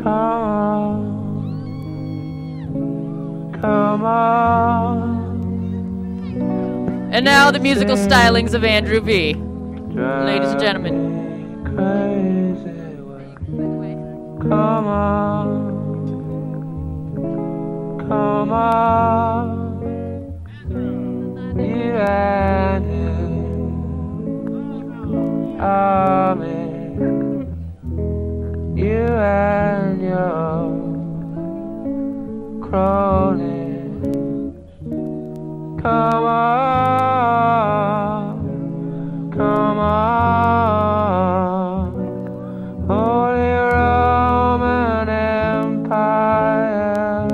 Come on. And now the musical stylings of Andrew V. Ladies and gentlemen. Come on. Come on. You and you and your cronies. Come on, come on, Holy Roman Empire.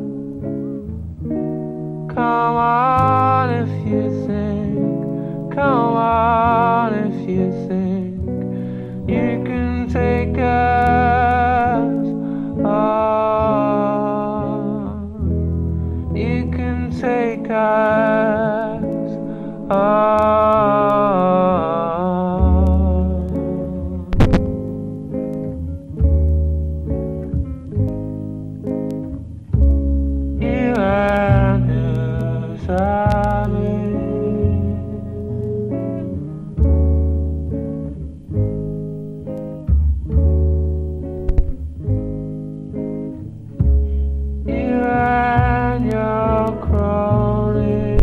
Come on if you think, come on if you think you can take us on. You can take us on. You and his army. You and your cronies.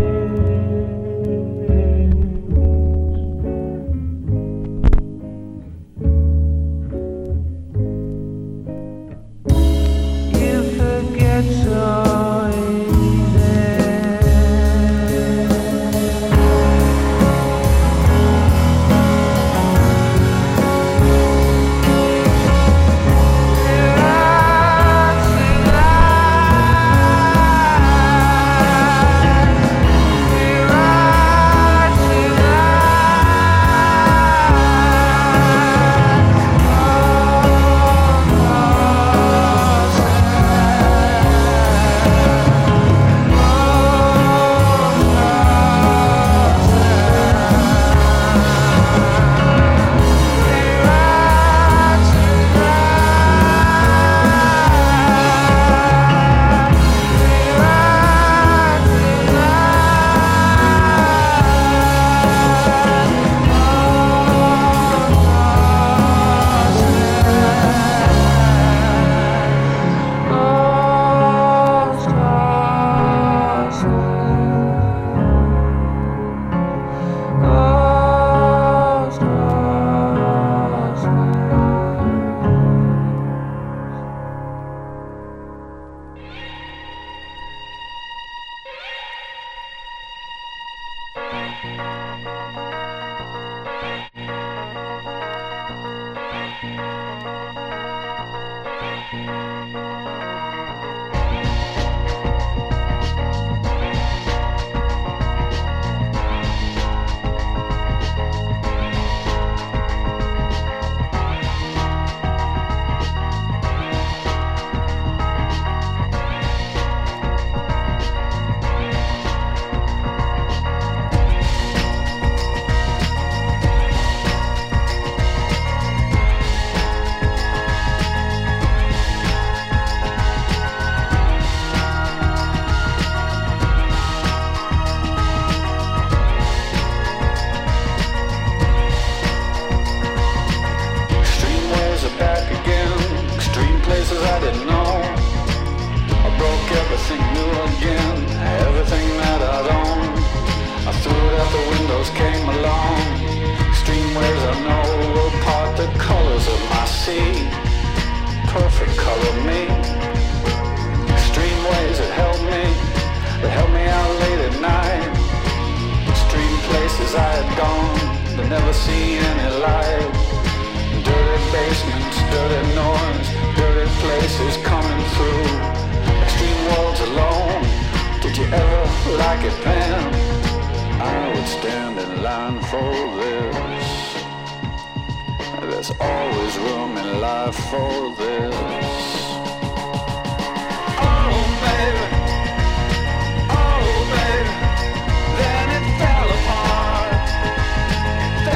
You forget so easy.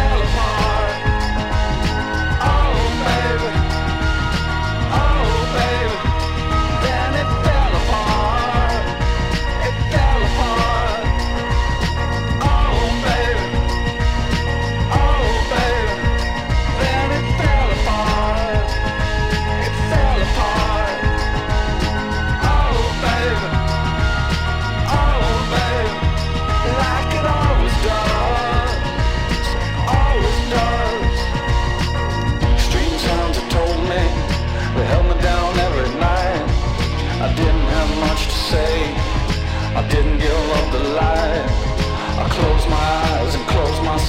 Oh, baby.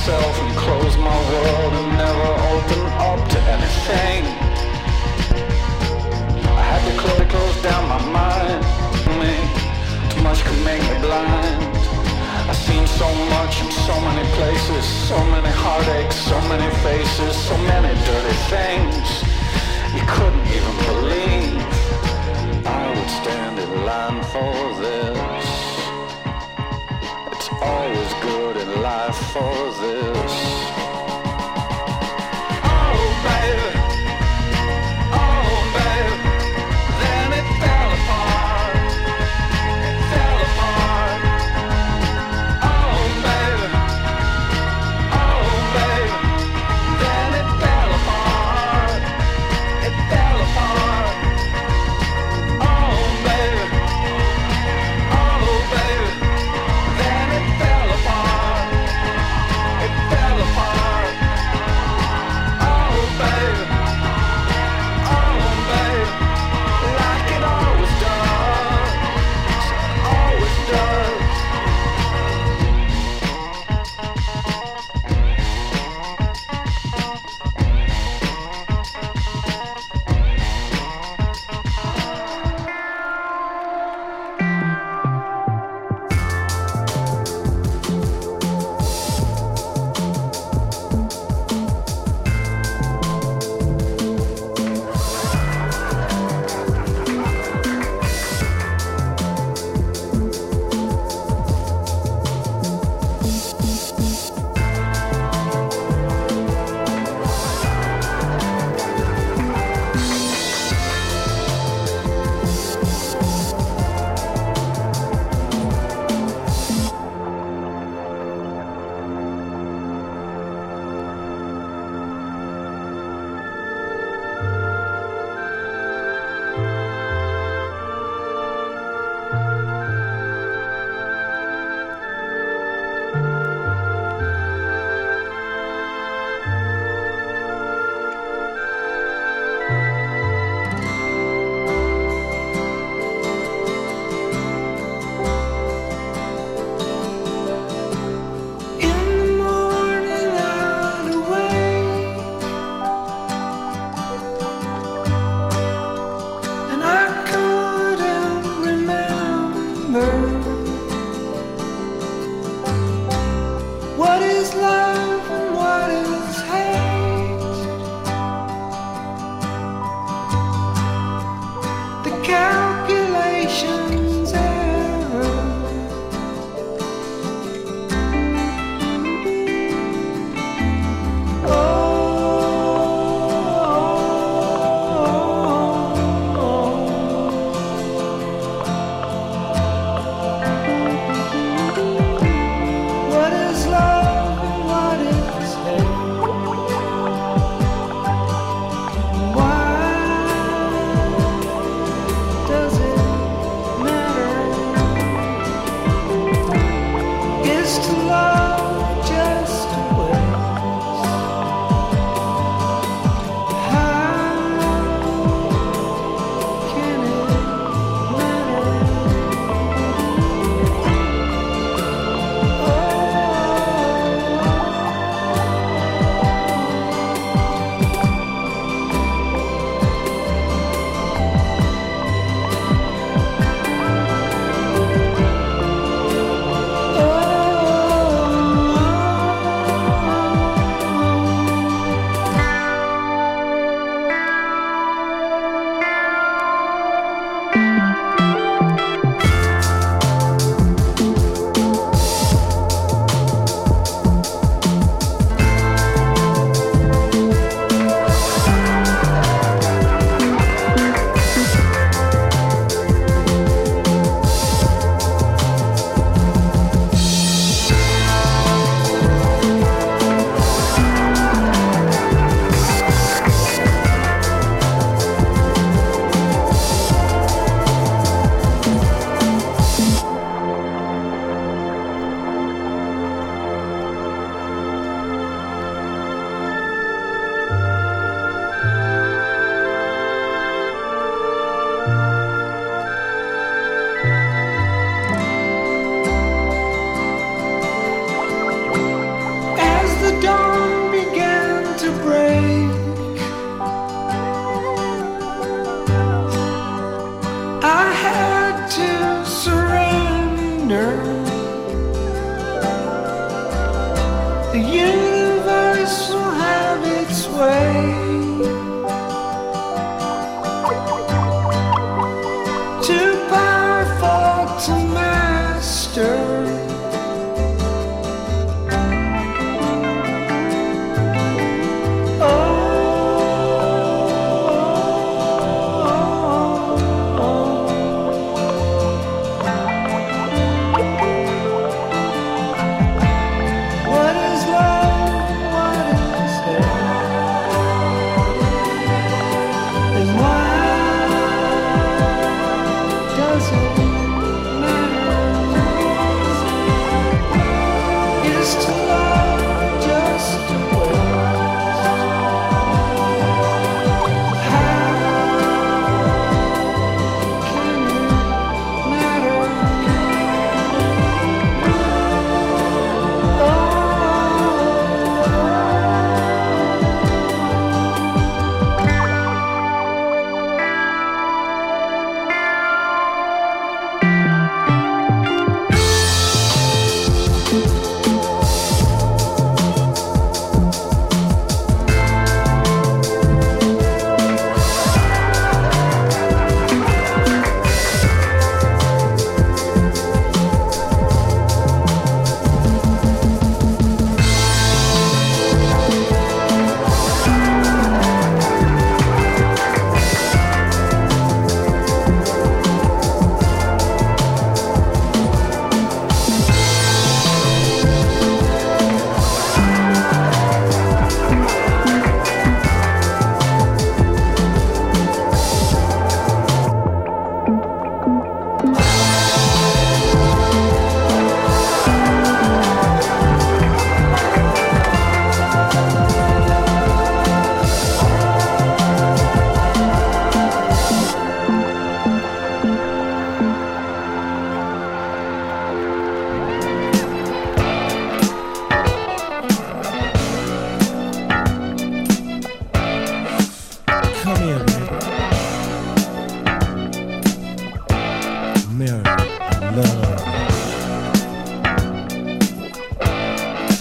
myself and close my world and never open up to anything. I had to close down my mind. Too much could make me blind. I've seen so much in so many places, so many heartaches, so many faces, so many dirty things you couldn't even believe. I would stand in line for this. It's always good in life for this. Oh baby, oh baby, then it fell apart. It fell apart. Oh baby, then it fell apart.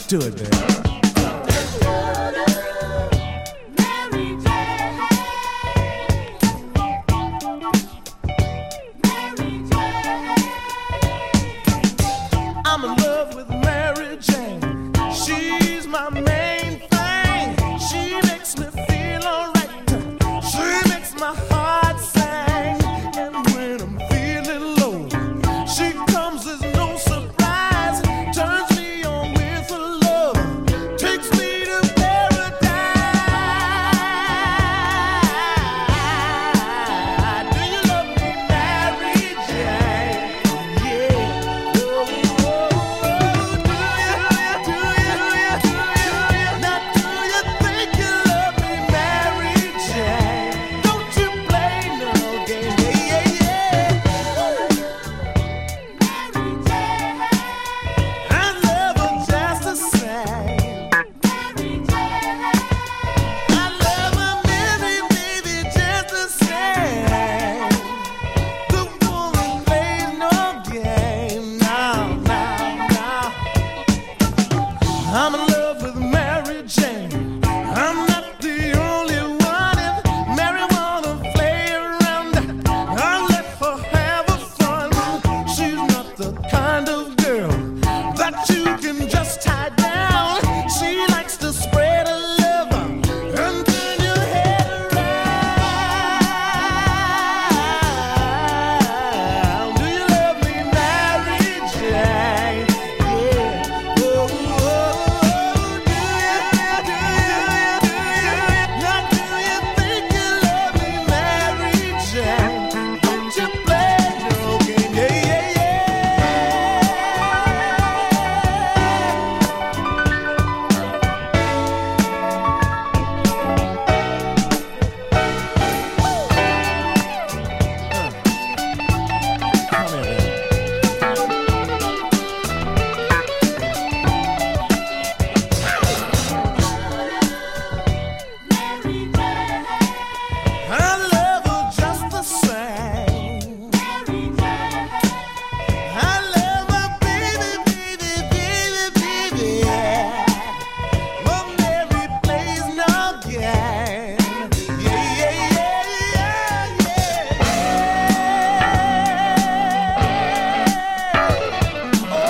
Do it, baby. I'm in love with Mary Jane. She's my main thing. She makes me feel alright. She makes my heart sing. And when I'm feeling low, she comes as no surprise. Turns me on with her love. Takes me to paradise. Do you love me, Mary Jane? Yeah. I'm in love with Mary Jane. I'm not the only one. If Mary wanna play around, I'll let her have her fun. She's not the kind of girl that you can just tie down. She likes to spread her love and turn your head around. Do you love me, Mary Jane? Yeah. Oh, I love her just the same. I love her, baby, baby, baby, baby. But Mary plays no game. Yeah, yeah, yeah, yeah, yeah. Oh,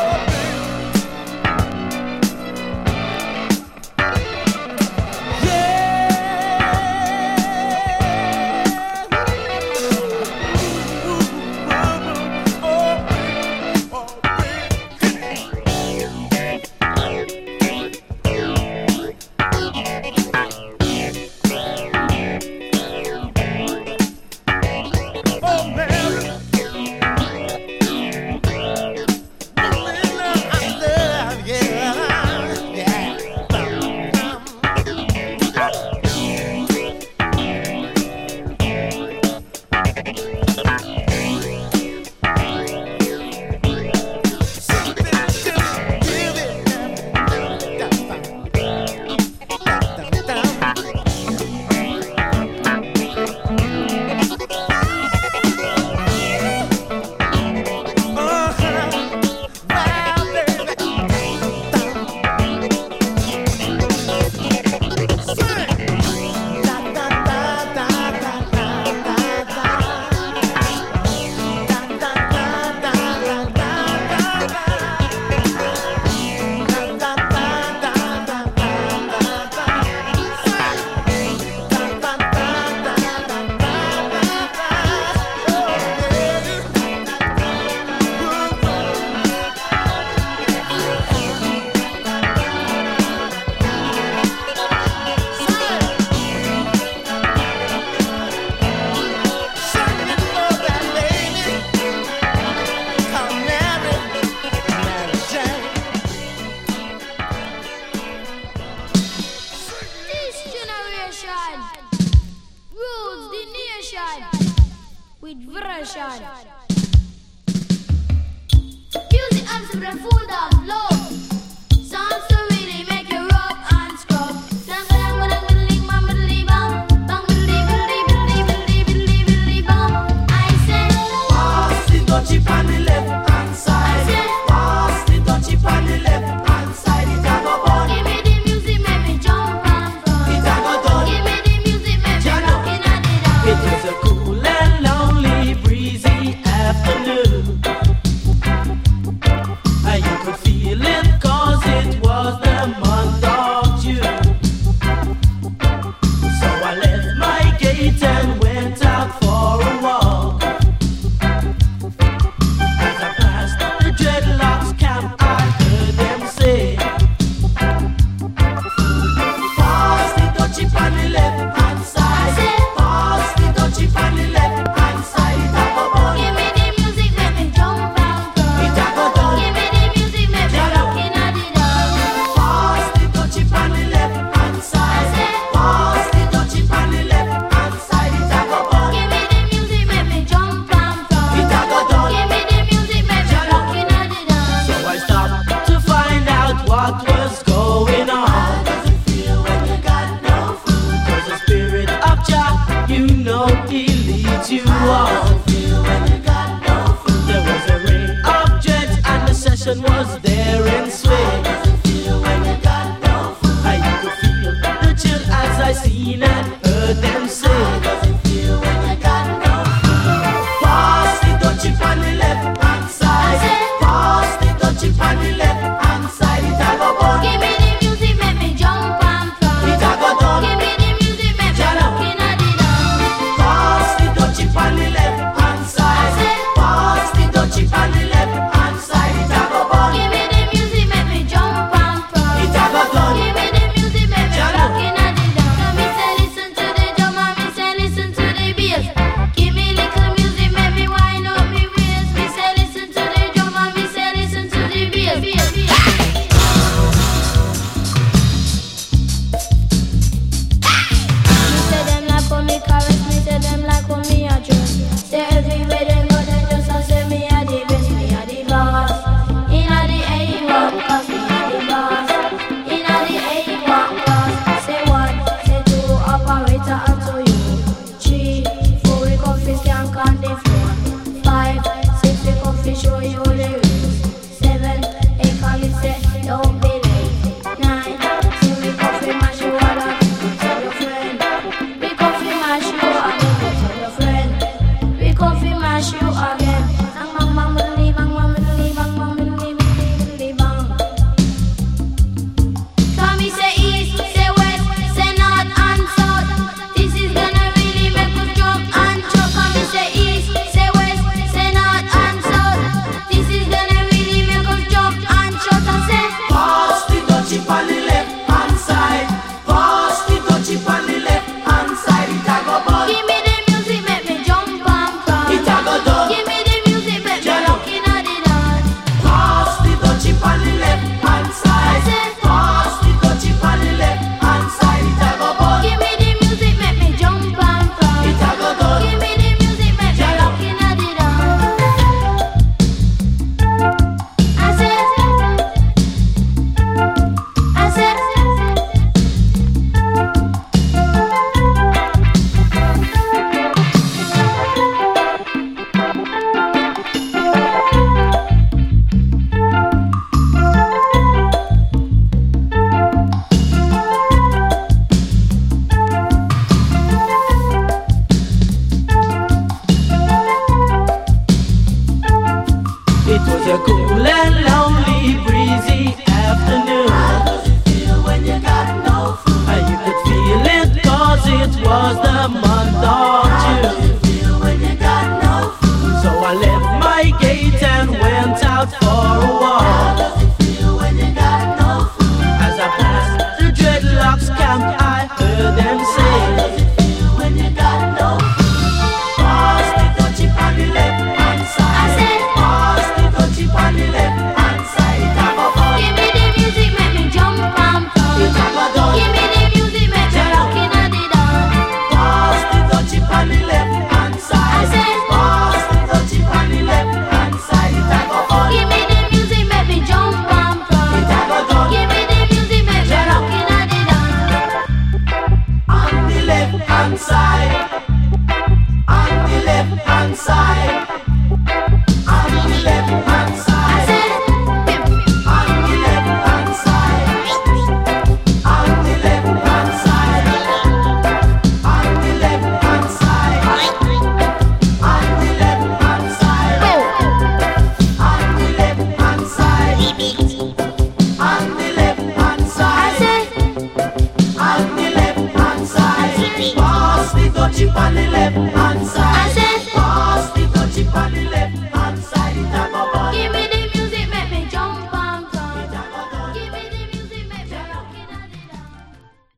with version. Music and some full of love. Songs to really make you rub and scrub. I said, Pass the dutchie on the left hand side. I said, Pass the dutchie on the left hand side. It a go you know he leads you on. There was a ring of jets and the session was there in swing. I could feel the chill as I seen and heard them sing. Pass the dutchie on the left hand side. Pass the dutchie on the left hand side. It a go bun. Give me the music, make me jump and front. It a go done. Give me the music, make me looking at the dance. Pass the dutchie on the left hand side. Pass the dutchie on the left hand side. It a go bun. Give me the music, make me jump and front. It a go done. Give me the music, make me looking at the dance. So me say listen to the drum and me say listen to the bass. Give me little music, make me wind up me waist. Me say listen to the drum and me say listen to the bass. Me say them like how me caress, me say them like how me address. Say everywhere they go, they just a say me a the best, me a the boss. Inna the A1 class, me a the boss. Inna the A1 class. Say 1, say 2, operator and to you. 3, 4, we come fi skank on the floor. 5, 6, we come fi show you the rules. 7, 8, call me say don't be late. 9, 10, we come fi mash you all up. Tell your friend. We come fi mash you again. Tell your friend. We come fi mash you again. Bang bang bang biddly bang bang biddly bang bang biddly biddly bang. Come me say east, say west, say north and south. This is gonna really make us jump and choke. Come me say east, say west, say north and south. This is gonna really make us jump and choke. And say Pass the dutchie on the left hand side. Pass the dutchie on the left hand side. It a go bun. give me the music, make me jump and front. It a go done. Give me the music, make me looking at the dance. Pass the dutchie on the left hand side. Pass the dutchie on the left hand side. It a go bun. Give me the music, make me jump and front. It a go done. Give me the music, make me looking at the dance. I said, It was a cool and lonely, breezy afternoon. How does it feel when you got no food? You could feel it 'cause it was the month of June. How does it feel when you got no food? So I left my gate and went out for a walk. How does it feel when you got no food? As I passed the dreadlocks camp, I heard them say, how does it feel when you got no food? Pass the dutchie on the left hand side. Pass the dutchie on the left hand side. It a go bun. give me the music, make me jump and front. It a go done. Give me the music, make me looking at the dance. Pass the dutchie on the left hand side. Pass the dutchie on the left hand side. It a go bun. Give me the music, make me jump and front. It a go done. Give me the music, make me looking at the dance. On the left hand side. On the left hand side. On the left hand I side. said, On the left hand side. On the left hand side. On the left hand side. On the left hand side. On the left hand side. On the left hand I side. said, On the left hand side. Pass the dutchie on the left hand I side. said.